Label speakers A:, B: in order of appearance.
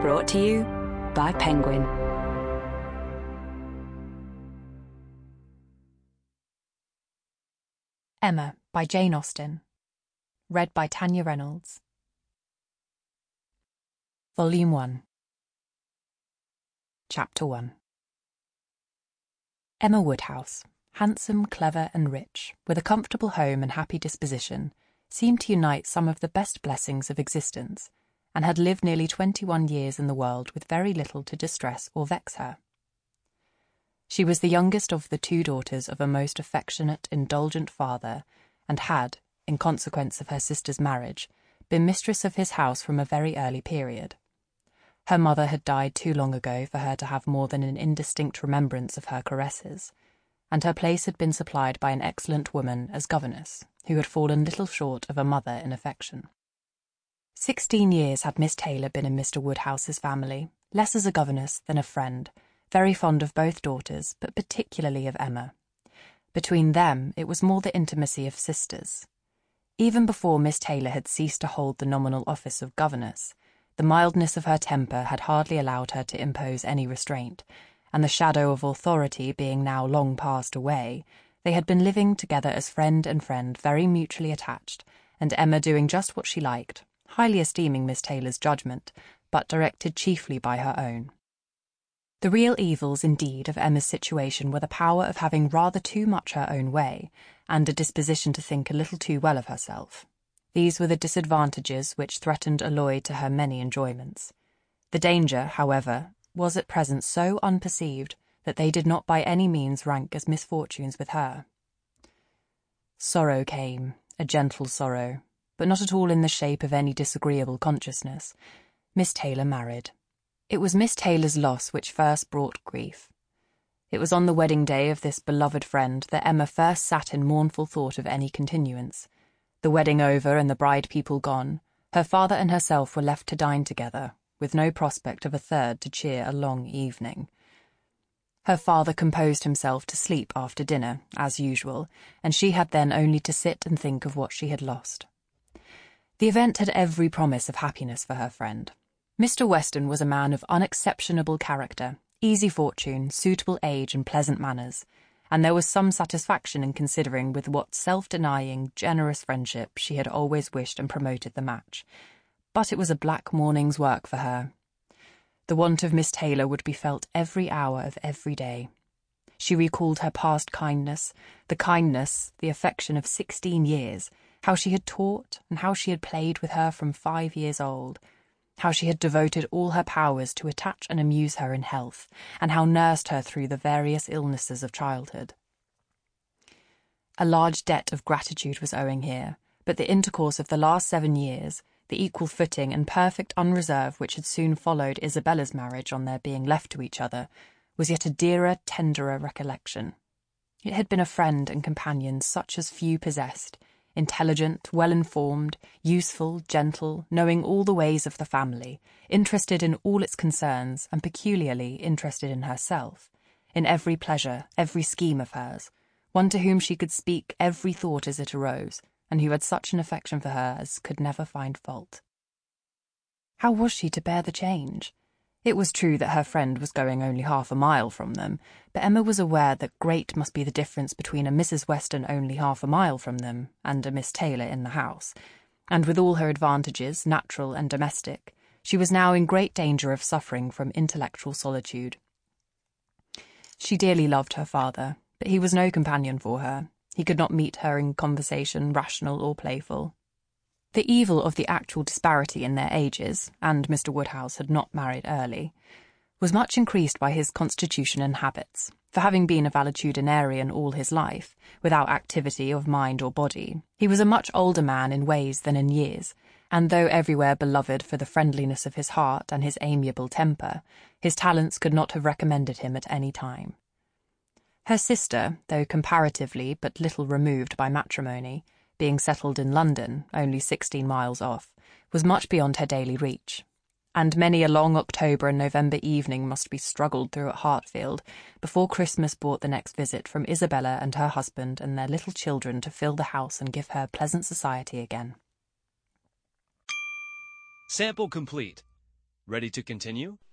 A: Brought to you by Penguin.
B: Emma by Jane Austen. Read by Tanya Reynolds. Volume 1. Chapter 1. Emma Woodhouse, handsome, clever and rich, with a comfortable home and happy disposition, seemed to unite some of the best blessings of existence, and had lived nearly 21 years in the world with very little to distress or vex her. She was the youngest of the 2 daughters of a most affectionate, indulgent father, and had, in consequence of her sister's marriage, been mistress of his house from a very early period. Her mother had died too long ago for her to have more than an indistinct remembrance of her caresses, and her place had been supplied by an excellent woman as governess, who had fallen little short of a mother in affection. 16 years had Miss Taylor been in Mr. Woodhouse's family, less as a governess than a friend, very fond of both daughters, but particularly of Emma. Between them it was more the intimacy of sisters. Even before Miss Taylor had ceased to hold the nominal office of governess, the mildness of her temper had hardly allowed her to impose any restraint, and the shadow of authority being now long passed away, they had been living together as friend and friend, very mutually attached, and Emma doing just what she liked, highly esteeming Miss Taylor's judgment, but directed chiefly by her own. The real evils, indeed, of Emma's situation were the power of having rather too much her own way, and a disposition to think a little too well of herself. These were the disadvantages which threatened alloy to her many enjoyments. The danger, however, was at present so unperceived that they did not by any means rank as misfortunes with her. Sorrow came, a gentle sorrow, but not at all in the shape of any disagreeable consciousness. Miss Taylor married. It was Miss Taylor's loss which first brought grief. It was on the wedding day of this beloved friend that Emma first sat in mournful thought of any continuance. The wedding over and the bride people gone, her father and herself were left to dine together, with no prospect of a third to cheer a long evening. Her father composed himself to sleep after dinner, as usual, and she had then only to sit and think of what she had lost. The event had every promise of happiness for her friend. Mr. Weston was a man of unexceptionable character, easy fortune, suitable age and pleasant manners, and there was some satisfaction in considering with what self-denying, generous friendship she had always wished and promoted the match. But it was a black morning's work for her. The want of Miss Taylor would be felt every hour of every day. She recalled her past kindness, the affection of 16 years, how she had taught and how she had played with her from 5 years old, how she had devoted all her powers to attach and amuse her in health, and how nursed her through the various illnesses of childhood. A large debt of gratitude was owing here, but the intercourse of the last 7 years, the equal footing and perfect unreserve which had soon followed Isabella's marriage on their being left to each other, was yet a dearer, tenderer recollection. It had been a friend and companion such as few possessed, intelligent, well-informed, useful, gentle, knowing all the ways of the family, interested in all its concerns, and peculiarly interested in herself, in every pleasure, every scheme of hers, one to whom she could speak every thought as it arose, and who had such an affection for her as could never find fault. How was she to bear the change? It was true that her friend was going only half a mile from them, but Emma was aware that great must be the difference between a Mrs. Weston only half a mile from them and a Miss Taylor in the house, and with all her advantages, natural and domestic, she was now in great danger of suffering from intellectual solitude. She dearly loved her father, but he was no companion for her. He could not meet her in conversation, rational or playful. The evil of the actual disparity in their ages, and Mr. Woodhouse had not married early, was much increased by his constitution and habits, for having been a valetudinarian all his life, without activity of mind or body, he was a much older man in ways than in years, and though everywhere beloved for the friendliness of his heart and his amiable temper, his talents could not have recommended him at any time. Her sister, though comparatively but little removed by matrimony, being settled in London, only 16 miles off, was much beyond her daily reach, and many a long October and November evening must be struggled through at Hartfield before Christmas brought the next visit from Isabella and her husband and their little children to fill the house and give her pleasant society again.
C: Sample complete. Ready to continue?